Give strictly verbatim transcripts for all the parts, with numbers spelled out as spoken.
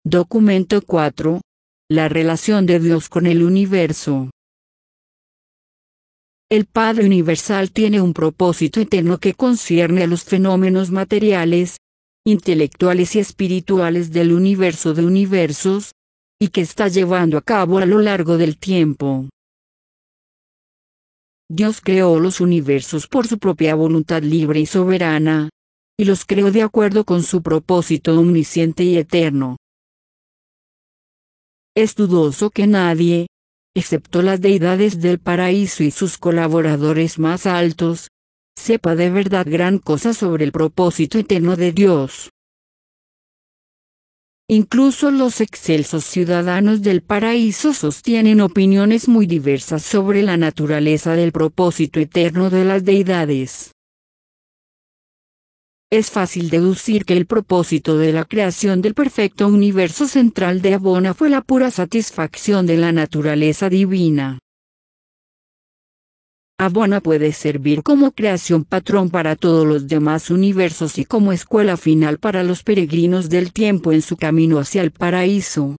Documento cuatro. La relación de Dios con el universo. El Padre Universal tiene un propósito eterno que concierne a los fenómenos materiales, intelectuales y espirituales del universo de universos, y que está llevando a cabo a lo largo del tiempo. Dios creó los universos por su propia voluntad libre y soberana, y los creó de acuerdo con su propósito omnisciente y eterno. Es dudoso que nadie, excepto las deidades del paraíso y sus colaboradores más altos, sepa de verdad gran cosa sobre el propósito eterno de Dios. Incluso los excelsos ciudadanos del paraíso sostienen opiniones muy diversas sobre la naturaleza del propósito eterno de las deidades. Es fácil deducir que el propósito de la creación del perfecto universo central de Abona fue la pura satisfacción de la naturaleza divina. Abona puede servir como creación patrón para todos los demás universos y como escuela final para los peregrinos del tiempo en su camino hacia el paraíso.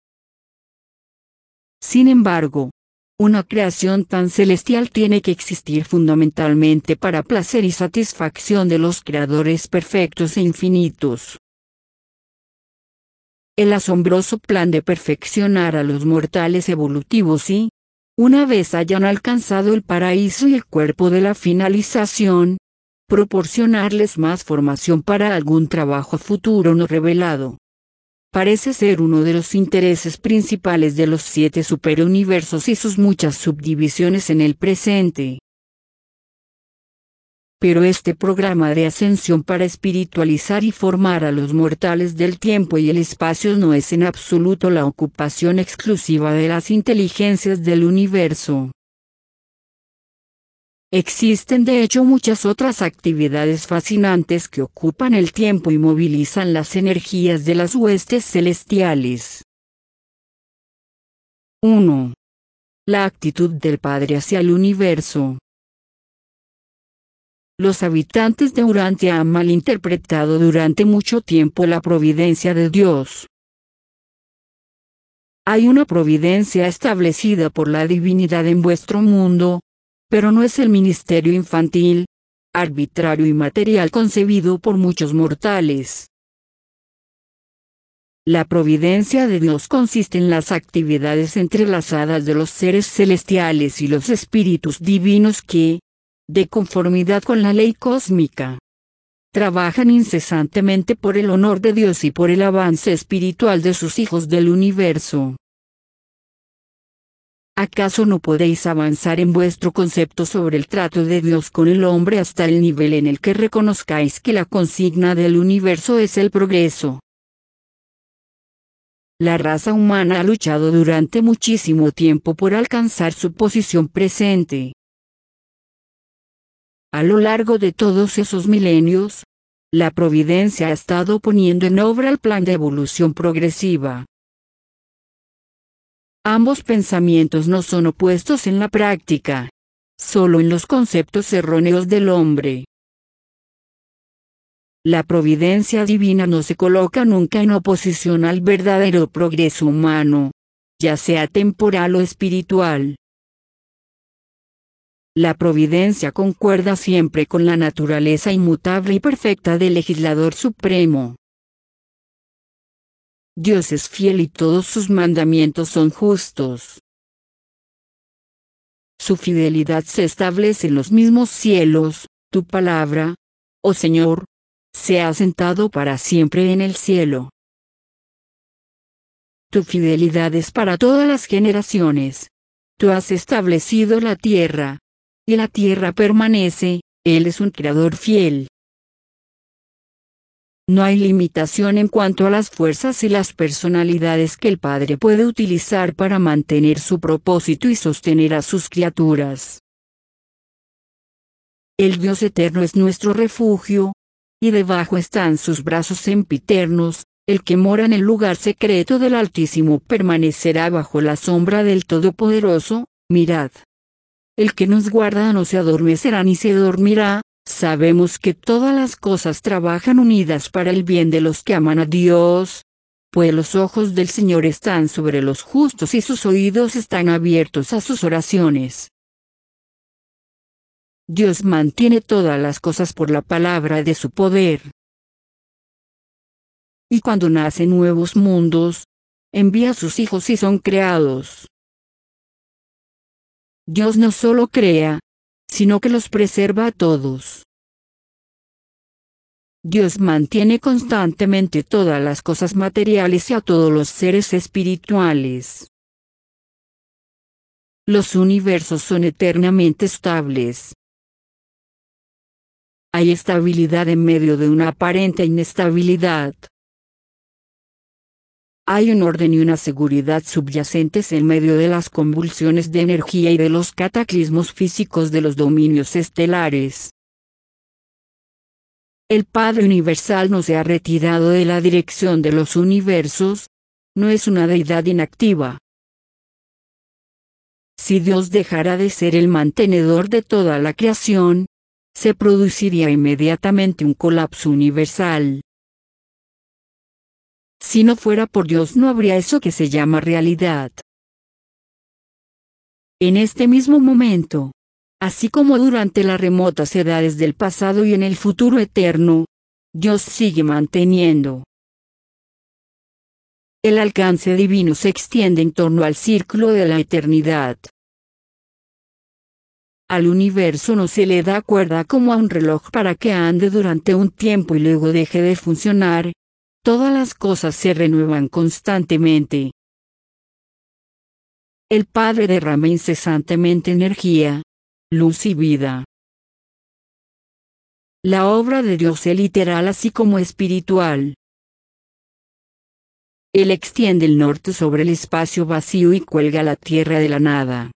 Sin embargo, una creación tan celestial tiene que existir fundamentalmente para placer y satisfacción de los creadores perfectos e infinitos. El asombroso plan de perfeccionar a los mortales evolutivos y, una vez hayan alcanzado el paraíso y el cuerpo de la finalización, proporcionarles más formación para algún trabajo futuro no revelado. Parece ser uno de los intereses principales de los siete superuniversos y sus muchas subdivisiones en el presente. Pero este programa de ascensión para espiritualizar y formar a los mortales del tiempo y el espacio no es en absoluto la ocupación exclusiva de las inteligencias del universo. Existen de hecho muchas otras actividades fascinantes que ocupan el tiempo y movilizan las energías de las huestes celestiales. uno. La actitud del Padre hacia el universo. Los habitantes de Urantia han malinterpretado durante mucho tiempo la providencia de Dios. Hay una providencia establecida por la divinidad en vuestro mundo, pero no es el ministerio infantil, arbitrario y material concebido por muchos mortales. La providencia de Dios consiste en las actividades entrelazadas de los seres celestiales y los espíritus divinos que, de conformidad con la ley cósmica, trabajan incesantemente por el honor de Dios y por el avance espiritual de sus hijos del universo. ¿Acaso no podéis avanzar en vuestro concepto sobre el trato de Dios con el hombre hasta el nivel en el que reconozcáis que la consigna del universo es el progreso? La raza humana ha luchado durante muchísimo tiempo por alcanzar su posición presente. A lo largo de todos esos milenios, la providencia ha estado poniendo en obra el plan de evolución progresiva. Ambos pensamientos no son opuestos en la práctica, solo en los conceptos erróneos del hombre. La providencia divina no se coloca nunca en oposición al verdadero progreso humano, ya sea temporal o espiritual. La providencia concuerda siempre con la naturaleza inmutable y perfecta del legislador supremo. Dios es fiel y todos sus mandamientos son justos. Su fidelidad se establece en los mismos cielos, tu palabra, oh Señor, se ha sentado para siempre en el cielo. Tu fidelidad es para todas las generaciones. Tú has establecido la tierra, y la tierra permanece, Él es un creador fiel. No hay limitación en cuanto a las fuerzas y las personalidades que el Padre puede utilizar para mantener su propósito y sostener a sus criaturas. El Dios eterno es nuestro refugio, y debajo están sus brazos sempiternos. El que mora en el lugar secreto del Altísimo permanecerá bajo la sombra del Todopoderoso. Mirad. El que nos guarda no se adormecerá ni se dormirá. Sabemos que todas las cosas trabajan unidas para el bien de los que aman a Dios, pues los ojos del Señor están sobre los justos y sus oídos están abiertos a sus oraciones. Dios mantiene todas las cosas por la palabra de su poder. Y cuando nacen nuevos mundos, envía a sus hijos y son creados. Dios no solo crea, sino que los preserva a todos. Dios mantiene constantemente todas las cosas materiales y a todos los seres espirituales. Los universos son eternamente estables. Hay estabilidad en medio de una aparente inestabilidad. Hay un orden y una seguridad subyacentes en medio de las convulsiones de energía y de los cataclismos físicos de los dominios estelares. El Padre Universal no se ha retirado de la dirección de los universos, no es una deidad inactiva. Si Dios dejara de ser el mantenedor de toda la creación, se produciría inmediatamente un colapso universal. Si no fuera por Dios no habría eso que se llama realidad. En este mismo momento, así como durante las remotas edades del pasado y en el futuro eterno, Dios sigue manteniendo. El alcance divino se extiende en torno al círculo de la eternidad. Al universo no se le da cuerda como a un reloj para que ande durante un tiempo y luego deje de funcionar. Todas las cosas se renuevan constantemente. El Padre derrama incesantemente energía, luz y vida. La obra de Dios es literal así como espiritual. Él extiende el norte sobre el espacio vacío y cuelga la tierra de la nada.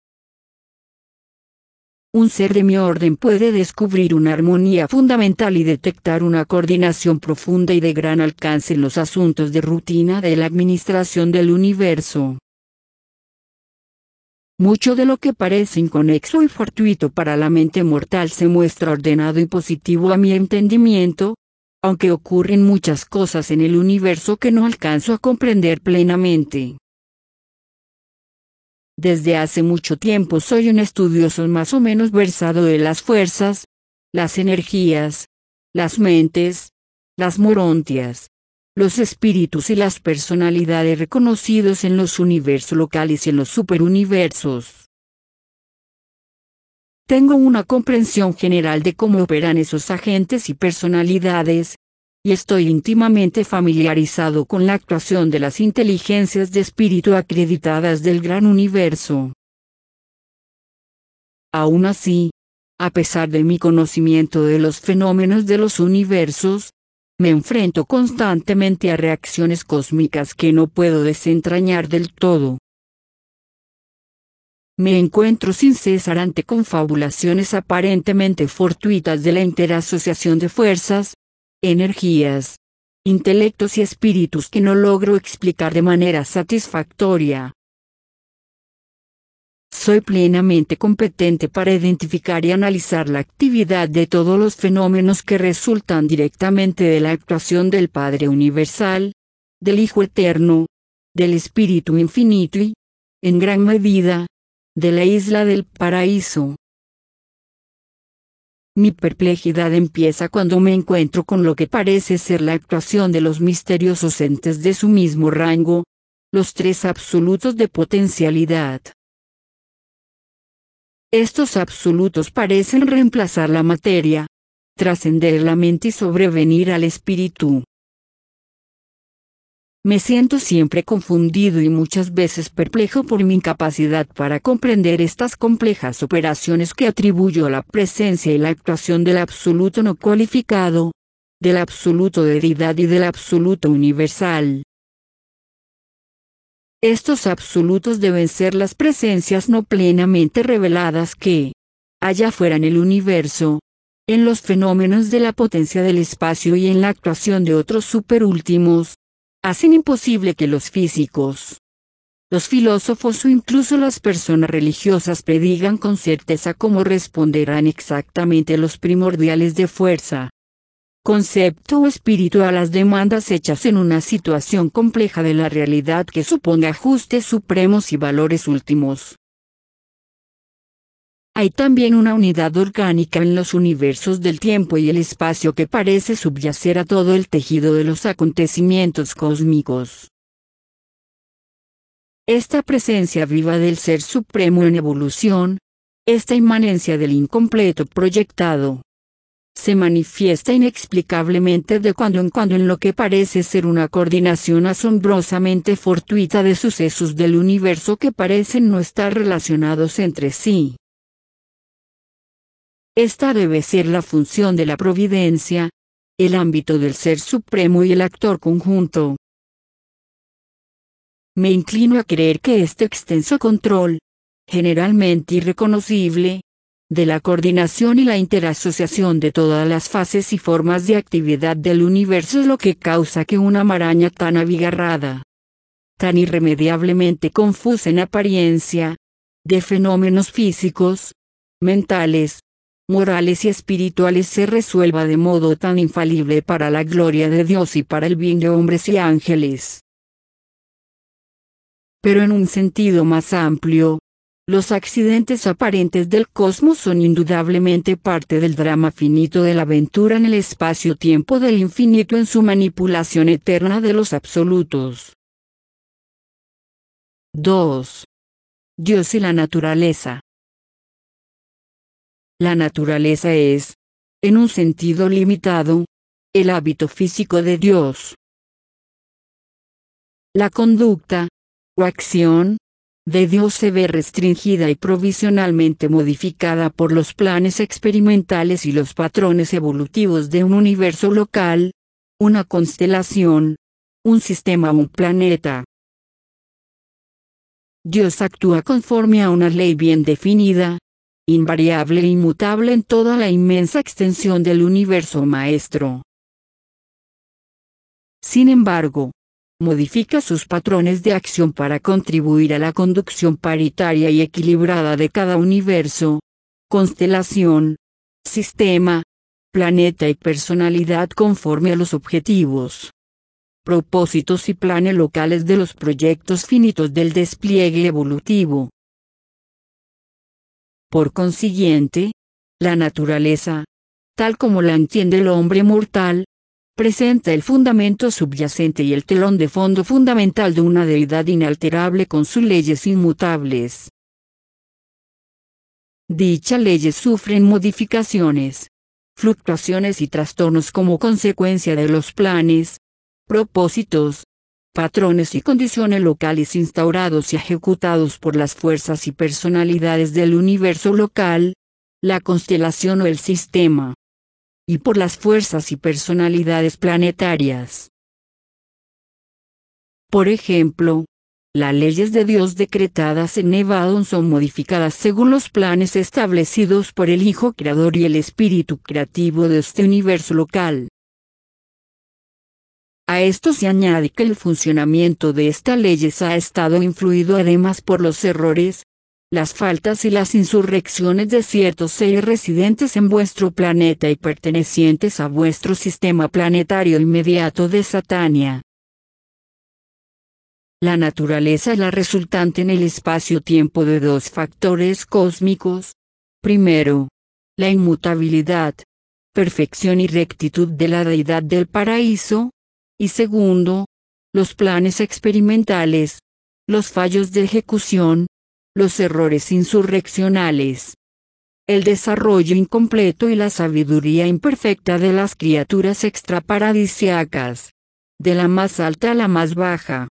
Un ser de mi orden puede descubrir una armonía fundamental y detectar una coordinación profunda y de gran alcance en los asuntos de rutina de la administración del universo. Mucho de lo que parece inconexo y fortuito para la mente mortal se muestra ordenado y positivo a mi entendimiento, aunque ocurren muchas cosas en el universo que no alcanzo a comprender plenamente. Desde hace mucho tiempo soy un estudioso más o menos versado de las fuerzas, las energías, las mentes, las morontias, los espíritus y las personalidades reconocidos en los universos locales y en los superuniversos. Tengo una comprensión general de cómo operan esos agentes y personalidades, y estoy íntimamente familiarizado con la actuación de las inteligencias de espíritu acreditadas del gran universo. Aún así, a pesar de mi conocimiento de los fenómenos de los universos, me enfrento constantemente a reacciones cósmicas que no puedo desentrañar del todo. Me encuentro sin cesar ante confabulaciones aparentemente fortuitas de la interasociación de fuerzas, energías, intelectos y espíritus que no logro explicar de manera satisfactoria. Soy plenamente competente para identificar y analizar la actividad de todos los fenómenos que resultan directamente de la actuación del Padre Universal, del Hijo Eterno, del Espíritu Infinito y, en gran medida, de la isla del paraíso. Mi perplejidad empieza cuando me encuentro con lo que parece ser la actuación de los misteriosos entes de su mismo rango, los tres absolutos de potencialidad. Estos absolutos parecen reemplazar la materia, trascender la mente y sobrevenir al espíritu. Me siento siempre confundido y muchas veces perplejo por mi incapacidad para comprender estas complejas operaciones que atribuyo a la presencia y la actuación del absoluto no cualificado, del absoluto de deidad y del absoluto universal. Estos absolutos deben ser las presencias no plenamente reveladas que, allá fuera en el universo, en los fenómenos de la potencia del espacio y en la actuación de otros superúltimos, hacen imposible que los físicos, los filósofos o incluso las personas religiosas predigan con certeza cómo responderán exactamente los primordiales de fuerza, concepto o espíritu a las demandas hechas en una situación compleja de la realidad que suponga ajustes supremos y valores últimos. Hay también una unidad orgánica en los universos del tiempo y el espacio que parece subyacer a todo el tejido de los acontecimientos cósmicos. Esta presencia viva del Ser Supremo en evolución, esta inmanencia del incompleto proyectado, se manifiesta inexplicablemente de cuando en cuando en lo que parece ser una coordinación asombrosamente fortuita de sucesos del universo que parecen no estar relacionados entre sí. Esta debe ser la función de la providencia, el ámbito del Ser Supremo y el actor conjunto. Me inclino a creer que este extenso control, generalmente irreconocible, de la coordinación y la interasociación de todas las fases y formas de actividad del universo es lo que causa que una maraña tan abigarrada, tan irremediablemente confusa en apariencia, de fenómenos físicos, mentales, morales y espirituales se resuelva de modo tan infalible para la gloria de Dios y para el bien de hombres y ángeles. Pero en un sentido más amplio, los accidentes aparentes del cosmos son indudablemente parte del drama finito de la aventura en el espacio-tiempo del infinito en su manipulación eterna de los absolutos. dos. Dios y la naturaleza. La naturaleza es, en un sentido limitado, el hábito físico de Dios. La conducta, o acción, de Dios se ve restringida y provisionalmente modificada por los planes experimentales y los patrones evolutivos de un universo local, una constelación, un sistema o un planeta. Dios actúa conforme a una ley bien definida, invariable e inmutable en toda la inmensa extensión del universo maestro. Sin embargo, modifica sus patrones de acción para contribuir a la conducción paritaria y equilibrada de cada universo, constelación, sistema, planeta y personalidad conforme a los objetivos, propósitos y planes locales de los proyectos finitos del despliegue evolutivo. Por consiguiente, la naturaleza, tal como la entiende el hombre mortal, presenta el fundamento subyacente y el telón de fondo fundamental de una deidad inalterable con sus leyes inmutables. Dichas leyes sufren modificaciones, fluctuaciones y trastornos como consecuencia de los planes, propósitos, patrones y condiciones locales instaurados y ejecutados por las fuerzas y personalidades del universo local, la constelación o el sistema, y por las fuerzas y personalidades planetarias. Por ejemplo, las leyes de Dios decretadas en Nevadon son modificadas según los planes establecidos por el Hijo Creador y el Espíritu Creativo de este universo local. A esto se añade que el funcionamiento de estas leyes ha estado influido además por los errores, las faltas y las insurrecciones de ciertos seres residentes en vuestro planeta y pertenecientes a vuestro sistema planetario inmediato de Satania. La naturaleza es la resultante en el espacio-tiempo de dos factores cósmicos. Primero, la inmutabilidad, perfección y rectitud de la deidad del paraíso. Y segundo, los planes experimentales, los fallos de ejecución, los errores insurreccionales, el desarrollo incompleto y la sabiduría imperfecta de las criaturas extraparadisiacas, de la más alta a la más baja.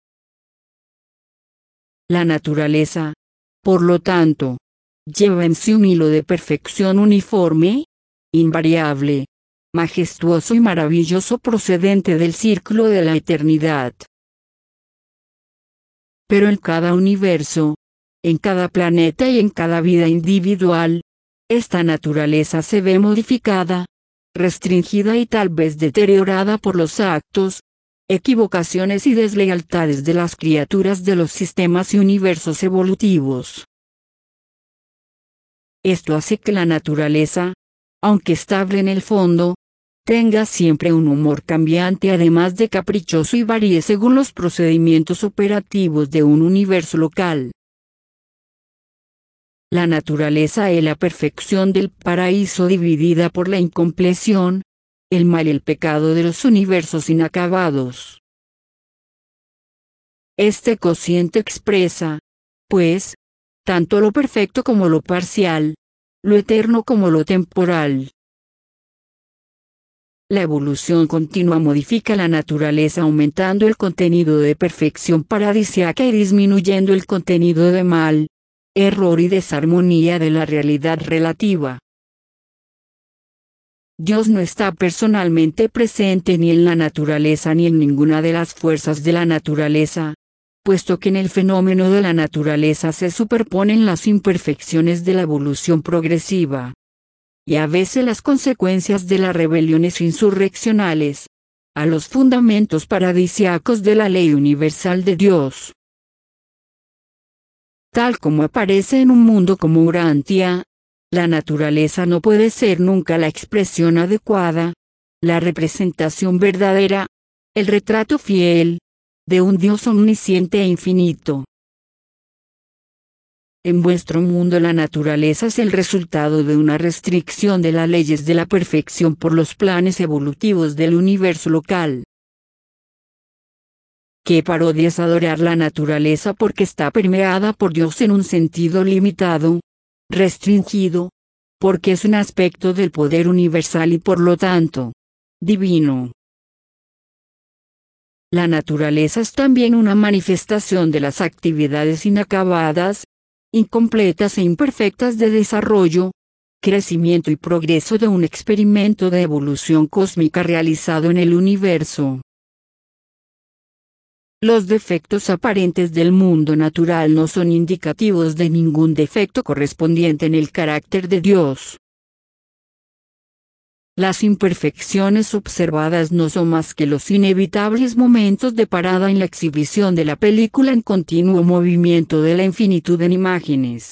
La naturaleza, por lo tanto, lleva en sí un hilo de perfección uniforme, invariable, majestuoso y maravilloso procedente del círculo de la eternidad. Pero en cada universo, en cada planeta y en cada vida individual, esta naturaleza se ve modificada, restringida y tal vez deteriorada por los actos, equivocaciones y deslealtades de las criaturas de los sistemas y universos evolutivos. Esto hace que la naturaleza, aunque estable en el fondo, tenga siempre un humor cambiante además de caprichoso y varíe según los procedimientos operativos de un universo local. La naturaleza es la perfección del paraíso dividida por la incompleción, el mal y el pecado de los universos inacabados. Este cociente expresa, pues, tanto lo perfecto como lo parcial, lo eterno como lo temporal. La evolución continua modifica la naturaleza aumentando el contenido de perfección paradisíaca y disminuyendo el contenido de mal, error y desarmonía de la realidad relativa. Dios no está personalmente presente ni en la naturaleza ni en ninguna de las fuerzas de la naturaleza, puesto que en el fenómeno de la naturaleza se superponen las imperfecciones de la evolución progresiva, y a veces las consecuencias de las rebeliones insurreccionales, a los fundamentos paradisíacos de la ley universal de Dios. Tal como aparece en un mundo como Urantia, la naturaleza no puede ser nunca la expresión adecuada, la representación verdadera, el retrato fiel, de un Dios omnisciente e infinito. En vuestro mundo la naturaleza es el resultado de una restricción de las leyes de la perfección por los planes evolutivos del universo local. ¿Qué parodia es adorar la naturaleza porque está permeada por Dios en un sentido limitado, restringido, porque es un aspecto del poder universal y por lo tanto, divino? La naturaleza es también una manifestación de las actividades inacabadas, incompletas e imperfectas de desarrollo, crecimiento y progreso de un experimento de evolución cósmica realizado en el universo. Los defectos aparentes del mundo natural no son indicativos de ningún defecto correspondiente en el carácter de Dios. Las imperfecciones observadas no son más que los inevitables momentos de parada en la exhibición de la película en continuo movimiento de la infinitud en imágenes.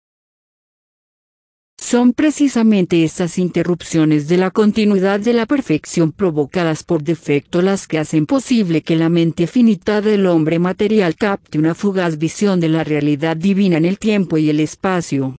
Son precisamente estas interrupciones de la continuidad de la perfección provocadas por defecto las que hacen posible que la mente finita del hombre material capte una fugaz visión de la realidad divina en el tiempo y el espacio.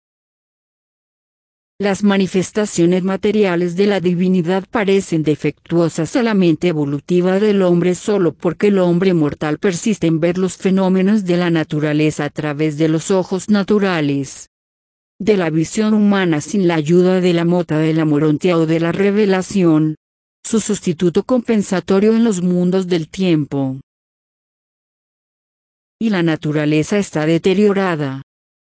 Las manifestaciones materiales de la divinidad parecen defectuosas a la mente evolutiva del hombre solo porque el hombre mortal persiste en ver los fenómenos de la naturaleza a través de los ojos naturales, de la visión humana sin la ayuda de la mota de la morontia o de la revelación, su sustituto compensatorio en los mundos del tiempo. Y la naturaleza está deteriorada.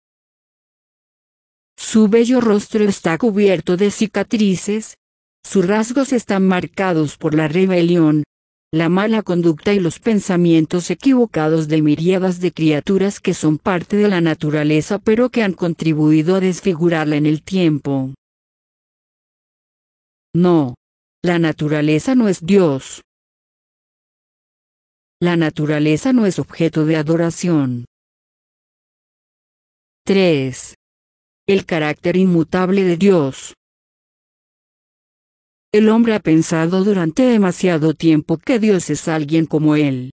Su bello rostro está cubierto de cicatrices, sus rasgos están marcados por la rebelión, la mala conducta y los pensamientos equivocados de miríadas de criaturas que son parte de la naturaleza pero que han contribuido a desfigurarla en el tiempo. No, la naturaleza no es Dios. La naturaleza no es objeto de adoración. tres. El carácter inmutable de Dios. El hombre ha pensado durante demasiado tiempo que Dios es alguien como él.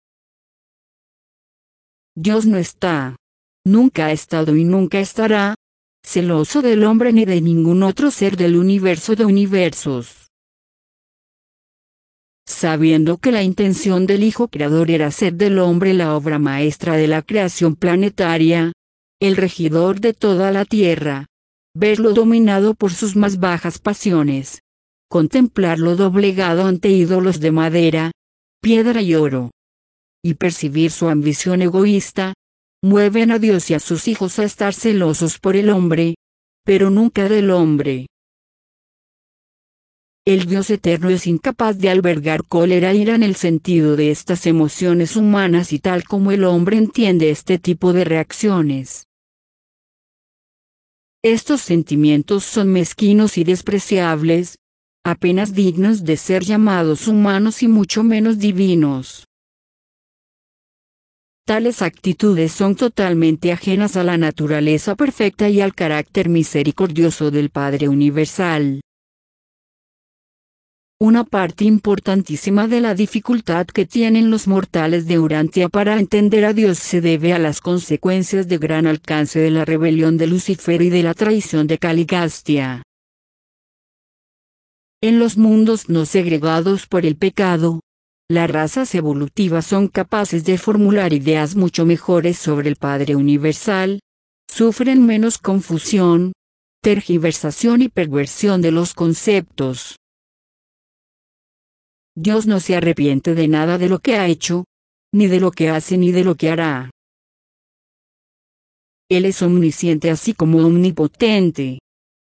Dios no está, nunca ha estado y nunca estará, celoso del hombre ni de ningún otro ser del universo de universos. Sabiendo que la intención del Hijo Creador era hacer del hombre la obra maestra de la creación planetaria, el regidor de toda la tierra, verlo dominado por sus más bajas pasiones, contemplarlo doblegado ante ídolos de madera, piedra y oro, y percibir su ambición egoísta, mueven a Dios y a sus hijos a estar celosos por el hombre, pero nunca del hombre. El Dios eterno es incapaz de albergar cólera e ira en el sentido de estas emociones humanas y tal como el hombre entiende este tipo de reacciones. Estos sentimientos son mezquinos y despreciables, apenas dignos de ser llamados humanos y mucho menos divinos. Tales actitudes son totalmente ajenas a la naturaleza perfecta y al carácter misericordioso del Padre Universal. Una parte importantísima de la dificultad que tienen los mortales de Urantia para entender a Dios se debe a las consecuencias de gran alcance de la rebelión de Lucifer y de la traición de Caligastia. En los mundos no segregados por el pecado, las razas evolutivas son capaces de formular ideas mucho mejores sobre el Padre Universal, sufren menos confusión, tergiversación y perversión de los conceptos. Dios no se arrepiente de nada de lo que ha hecho, ni de lo que hace ni de lo que hará. Él es omnisciente así como omnipotente.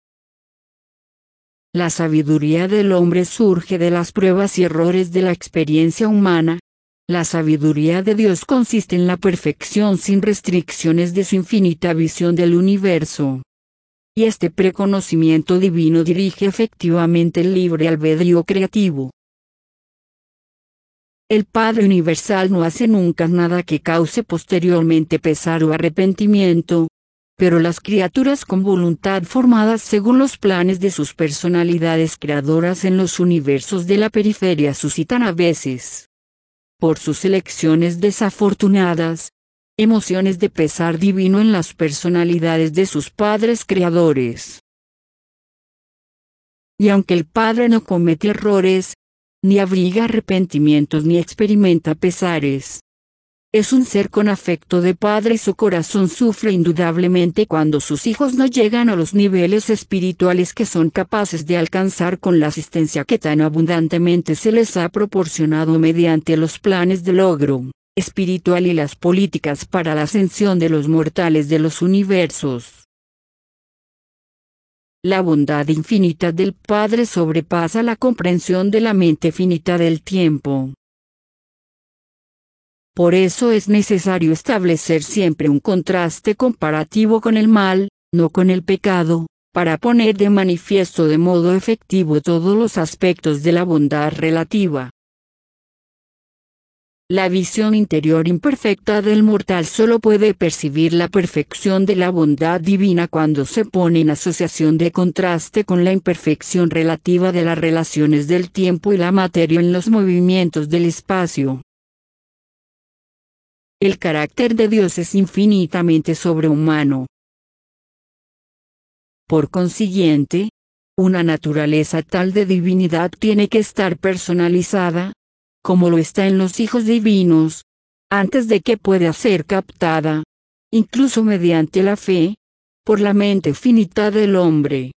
La sabiduría del hombre surge de las pruebas y errores de la experiencia humana. La sabiduría de Dios consiste en la perfección sin restricciones de su infinita visión del universo. Y este preconocimiento divino dirige efectivamente el libre albedrío creativo. El Padre Universal no hace nunca nada que cause posteriormente pesar o arrepentimiento, pero las criaturas con voluntad formadas según los planes de sus personalidades creadoras en los universos de la periferia suscitan a veces, por sus elecciones desafortunadas, emociones de pesar divino en las personalidades de sus padres creadores. Y aunque el Padre no comete errores, ni abriga arrepentimientos ni experimenta pesares, es un ser con afecto de padre y su corazón sufre indudablemente cuando sus hijos no llegan a los niveles espirituales que son capaces de alcanzar con la asistencia que tan abundantemente se les ha proporcionado mediante los planes de logro espiritual y las políticas para la ascensión de los mortales de los universos. La bondad infinita del Padre sobrepasa la comprensión de la mente finita del tiempo. Por eso es necesario establecer siempre un contraste comparativo con el mal, no con el pecado, para poner de manifiesto de modo efectivo todos los aspectos de la bondad relativa. La visión interior imperfecta del mortal solo puede percibir la perfección de la bondad divina cuando se pone en asociación de contraste con la imperfección relativa de las relaciones del tiempo y la materia en los movimientos del espacio. El carácter de Dios es infinitamente sobrehumano. Por consiguiente, una naturaleza tal de divinidad tiene que estar personalizada, como lo está en los hijos divinos, antes de que pueda ser captada, incluso mediante la fe, por la mente finita del hombre.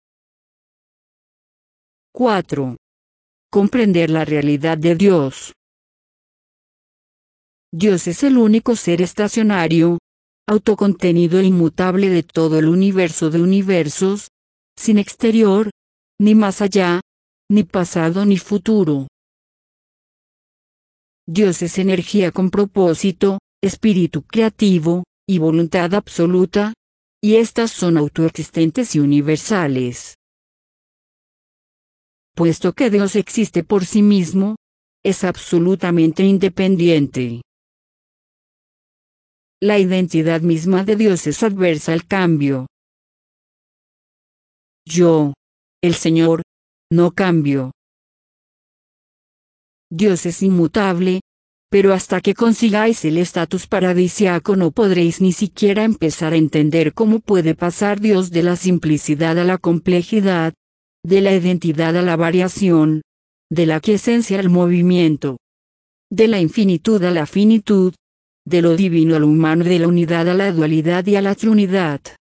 cuatro. Comprender la realidad de Dios. Dios es el único ser estacionario, autocontenido e inmutable de todo el universo de universos, sin exterior, ni más allá, ni pasado ni futuro. Dios es energía con propósito, espíritu creativo, y voluntad absoluta, y estas son autoexistentes y universales. Puesto que Dios existe por sí mismo, es absolutamente independiente. La identidad misma de Dios es adversa al cambio. Yo, el Señor, no cambio. Dios es inmutable, pero hasta que consigáis el estatus paradisíaco no podréis ni siquiera empezar a entender cómo puede pasar Dios de la simplicidad a la complejidad, de la identidad a la variación, de la quiesencia al movimiento, de la infinitud a la finitud, de lo divino a lo humano, de la unidad a la dualidad y a la trinidad.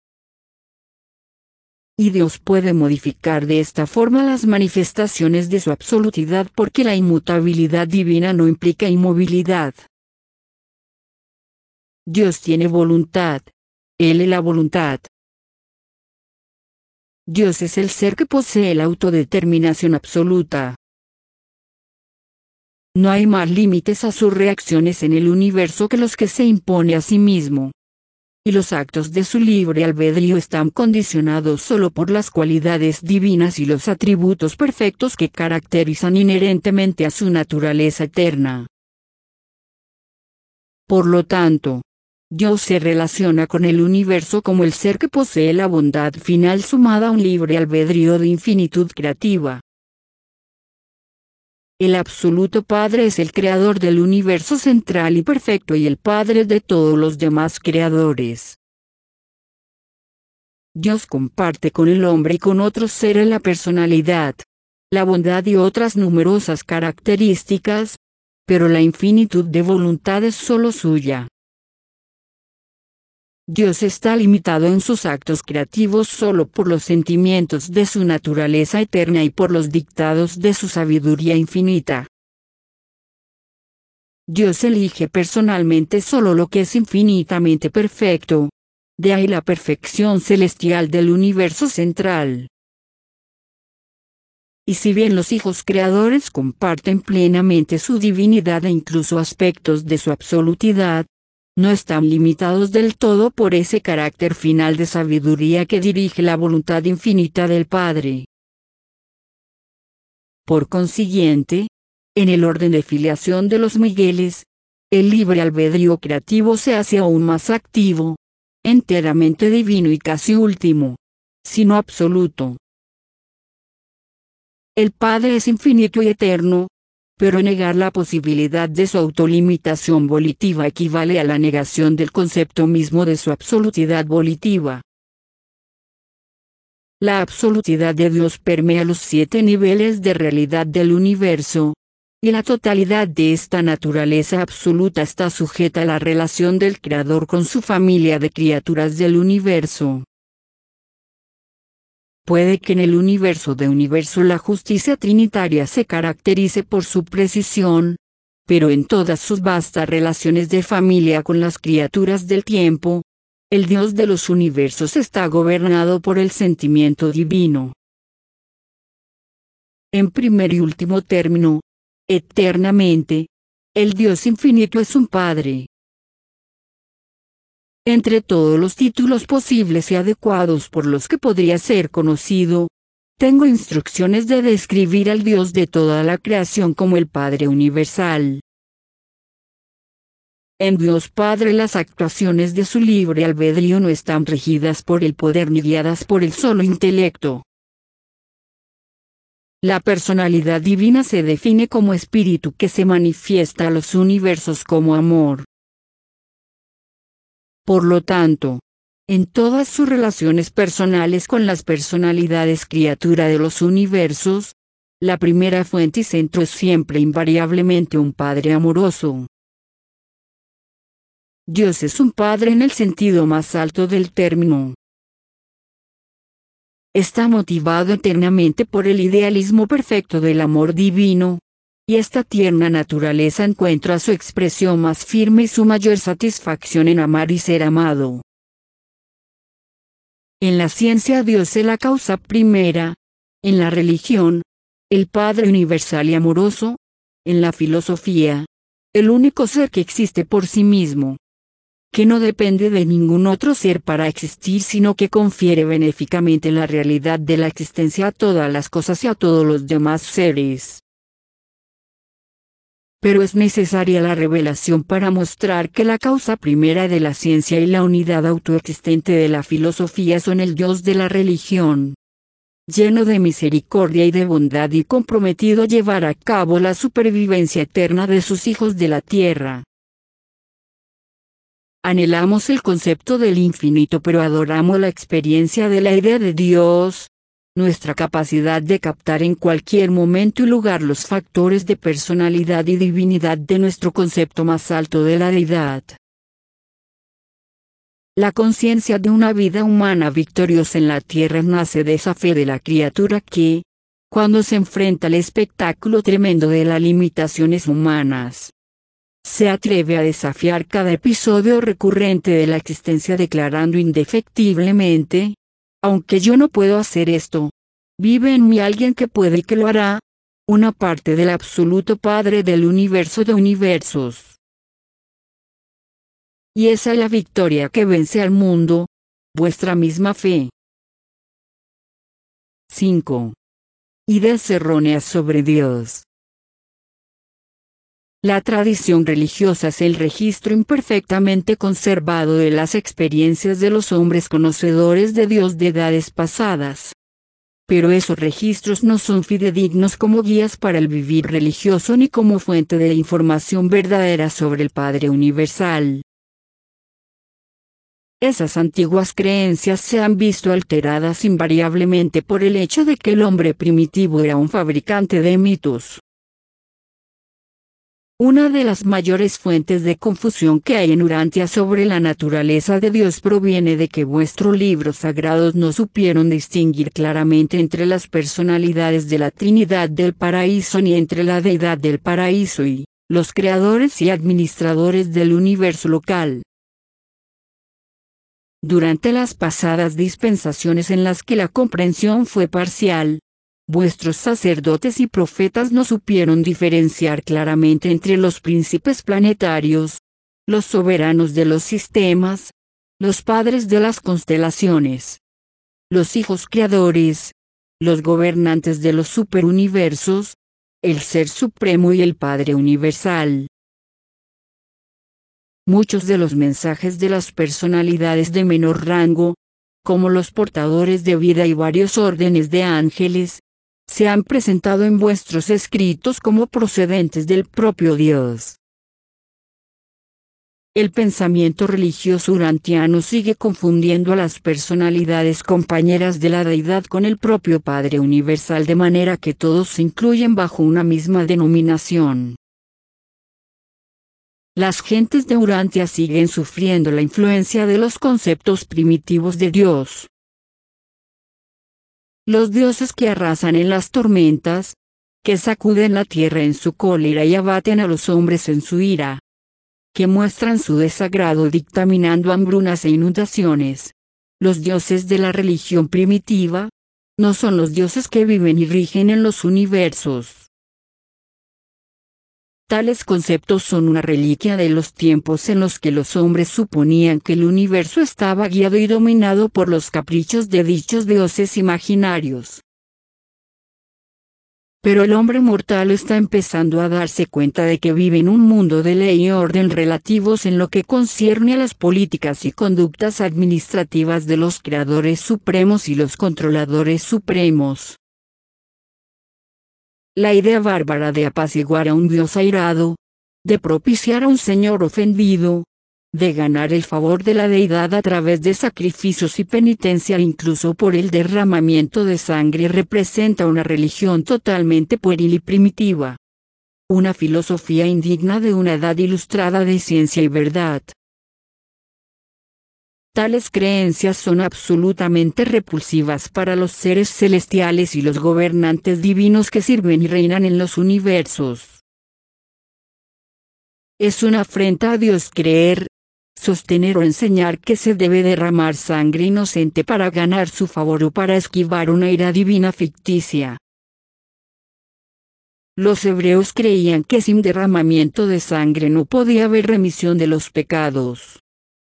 Y Dios puede modificar de esta forma las manifestaciones de su absolutidad porque la inmutabilidad divina no implica inmovilidad. Dios tiene voluntad. Él es la voluntad. Dios es el ser que posee la autodeterminación absoluta. No hay más límites a sus reacciones en el universo que los que se impone a sí mismo. Y los actos de su libre albedrío están condicionados solo por las cualidades divinas y los atributos perfectos que caracterizan inherentemente a su naturaleza eterna. Por lo tanto, Dios se relaciona con el universo como el ser que posee la bondad final sumada a un libre albedrío de infinitud creativa. El absoluto Padre es el creador del universo central y perfecto y el Padre de todos los demás creadores. Dios comparte con el hombre y con otros seres la personalidad, la bondad y otras numerosas características, pero la infinitud de voluntad es solo suya. Dios está limitado en sus actos creativos solo por los sentimientos de su naturaleza eterna y por los dictados de su sabiduría infinita. Dios elige personalmente solo lo que es infinitamente perfecto. De ahí la perfección celestial del universo central. Y si bien los hijos creadores comparten plenamente su divinidad e incluso aspectos de su absolutidad, no están limitados del todo por ese carácter final de sabiduría que dirige la voluntad infinita del Padre. Por consiguiente, en el orden de filiación de los Migueles, el libre albedrío creativo se hace aún más activo, enteramente divino y casi último, sino absoluto. El Padre es infinito y eterno, pero negar la posibilidad de su autolimitación volitiva equivale a la negación del concepto mismo de su absolutidad volitiva. La absolutidad de Dios permea los siete niveles de realidad del universo, y la totalidad de esta naturaleza absoluta está sujeta a la relación del Creador con su familia de criaturas del universo. Puede que en el universo de universo la justicia trinitaria se caracterice por su precisión, pero en todas sus vastas relaciones de familia con las criaturas del tiempo, el Dios de los universos está gobernado por el sentimiento divino. En primer y último término, eternamente, el Dios infinito es un Padre. Entre todos los títulos posibles y adecuados por los que podría ser conocido, tengo instrucciones de describir al Dios de toda la creación como el Padre universal. En Dios Padre las actuaciones de su libre albedrío no están regidas por el poder ni guiadas por el solo intelecto. La personalidad divina se define como espíritu que se manifiesta a los universos como amor. Por lo tanto, en todas sus relaciones personales con las personalidades criatura de los universos, la primera fuente y centro es siempre invariablemente un Padre amoroso. Dios es un Padre en el sentido más alto del término. Está motivado eternamente por el idealismo perfecto del amor divino, y esta tierna naturaleza encuentra su expresión más firme y su mayor satisfacción en amar y ser amado. En la ciencia Dios es la causa primera, en la religión, el Padre universal y amoroso, en la filosofía, el único ser que existe por sí mismo, que no depende de ningún otro ser para existir sino que confiere benéficamente la realidad de la existencia a todas las cosas y a todos los demás seres. Pero es necesaria la revelación para mostrar que la causa primera de la ciencia y la unidad autoexistente de la filosofía son el Dios de la religión, lleno de misericordia y de bondad y comprometido a llevar a cabo la supervivencia eterna de sus hijos de la tierra. Anhelamos el concepto del infinito pero adoramos la experiencia de la idea de Dios, nuestra capacidad de captar en cualquier momento y lugar los factores de personalidad y divinidad de nuestro concepto más alto de la deidad. La conciencia de una vida humana victoriosa en la tierra nace de esa fe de la criatura que, cuando se enfrenta al espectáculo tremendo de las limitaciones humanas, se atreve a desafiar cada episodio recurrente de la existencia declarando indefectiblemente: aunque yo no puedo hacer esto, vive en mí alguien que puede y que lo hará, una parte del absoluto Padre del universo de universos. Y esa es la victoria que vence al mundo, vuestra misma fe. cinco. Ideas erróneas sobre Dios. La tradición religiosa es el registro imperfectamente conservado de las experiencias de los hombres conocedores de Dios de edades pasadas. pero esos registros no son fidedignos como guías para el vivir religioso ni como fuente de información verdadera sobre el Padre Universal. Esas antiguas creencias se han visto alteradas invariablemente por el hecho de que el hombre primitivo era un fabricante de mitos. Una de las mayores fuentes de confusión que hay en Urantia sobre la naturaleza de Dios proviene de que vuestros libros sagrados no supieron distinguir claramente entre las personalidades de la Trinidad del Paraíso ni entre la Deidad del Paraíso y los creadores y administradores del universo local. Durante las pasadas dispensaciones en las que la comprensión fue parcial, vuestros sacerdotes y profetas no supieron diferenciar claramente entre los príncipes planetarios, los soberanos de los sistemas, los padres de las constelaciones, los hijos creadores, los gobernantes de los superuniversos, el Ser Supremo y el Padre Universal. Muchos de los mensajes de las personalidades de menor rango, como los portadores de vida y varios órdenes de ángeles, se han presentado en vuestros escritos como procedentes del propio Dios. El pensamiento religioso urantiano sigue confundiendo a las personalidades compañeras de la deidad con el propio Padre Universal de manera que todos se incluyen bajo una misma denominación. Las gentes de Urantia siguen sufriendo la influencia de los conceptos primitivos de Dios. Los dioses que arrasan en las tormentas, que sacuden la tierra en su cólera y abaten a los hombres en su ira, que muestran su desagrado dictaminando hambrunas e inundaciones. Los dioses de la religión primitiva, no son los dioses que viven y rigen en los universos. Tales conceptos son una reliquia de los tiempos en los que los hombres suponían que el universo estaba guiado y dominado por los caprichos de dichos dioses imaginarios. Pero el hombre mortal está empezando a darse cuenta de que vive en un mundo de ley y orden relativos en lo que concierne a las políticas y conductas administrativas de los creadores supremos y los controladores supremos. La idea bárbara de apaciguar a un dios airado, de propiciar a un señor ofendido, de ganar el favor de la deidad a través de sacrificios y penitencia incluso por el derramamiento de sangre representa una religión totalmente pueril y primitiva. Una filosofía indigna de una edad ilustrada de ciencia y verdad. Tales creencias son absolutamente repulsivas para los seres celestiales y los gobernantes divinos que sirven y reinan en los universos. Es una afrenta a Dios creer, sostener o enseñar que se debe derramar sangre inocente para ganar su favor o para esquivar una ira divina ficticia. Los hebreos creían que sin derramamiento de sangre no podía haber remisión de los pecados.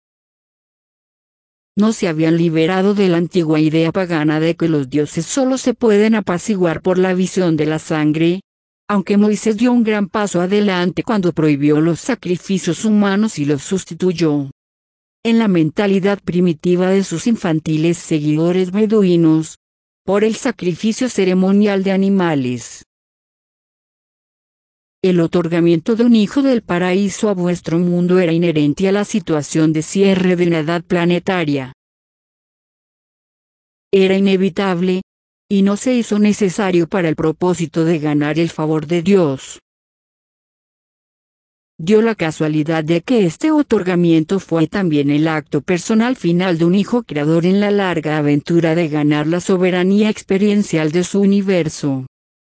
No se habían liberado de la antigua idea pagana de que los dioses solo se pueden apaciguar por la visión de la sangre, aunque Moisés dio un gran paso adelante cuando prohibió los sacrificios humanos y los sustituyó, en la mentalidad primitiva de sus infantiles seguidores beduinos, por el sacrificio ceremonial de animales. El otorgamiento de un hijo del paraíso a vuestro mundo era inherente a la situación de cierre de la edad planetaria. Era inevitable, y no se hizo necesario para el propósito de ganar el favor de Dios. Dio la casualidad de que este otorgamiento fue también el acto personal final de un hijo creador en la larga aventura de ganar la soberanía experiencial de su universo.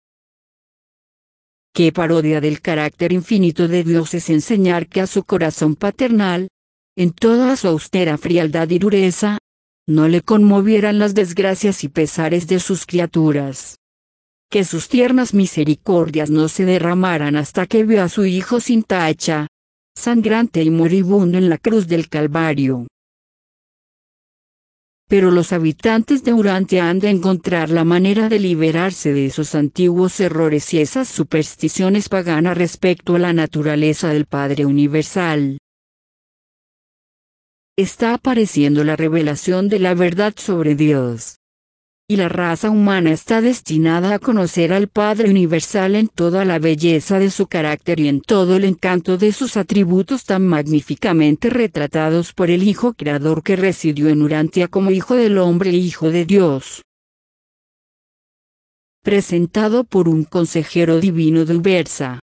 Qué parodia del carácter infinito de Dios es enseñar que a su corazón paternal, en toda su austera frialdad y dureza, no le conmovieran las desgracias y pesares de sus criaturas. Que sus tiernas misericordias no se derramaran hasta que vio a su Hijo sin tacha, sangrante y moribundo en la cruz del Calvario. Pero los habitantes de Urantia han de encontrar la manera de liberarse de esos antiguos errores y esas supersticiones paganas respecto a la naturaleza del Padre Universal. Está apareciendo la revelación de la verdad sobre Dios. y la raza humana está destinada a conocer al Padre Universal en toda la belleza de su carácter y en todo el encanto de sus atributos tan magníficamente retratados por el Hijo Creador que residió en Urantia como Hijo del Hombre e Hijo de Dios. Presentado por un consejero divino de Ubersa.